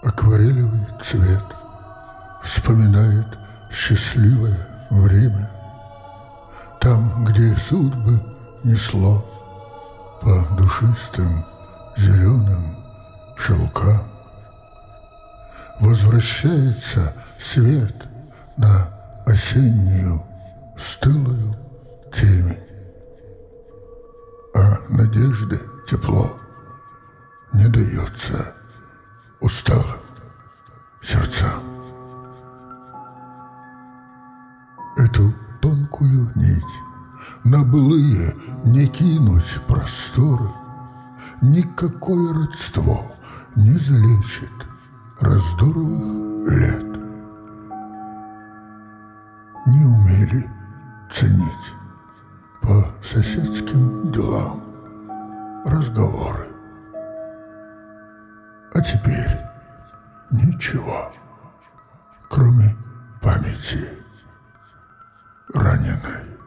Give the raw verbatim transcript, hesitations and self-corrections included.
акварелевый цвет вспоминает счастливое время. Там, где судьбы несло по душистым зеленым шелкам, возвращается свет на осеннюю стылую темень, а надежды тепло не дается усталым сердцам. Эту тонкую нить на былые не кинуть просторы, никакое родство не залечит раздоровых лет. Не умели ценить по соседским делам разговоры, а теперь ничего, кроме памяти раненой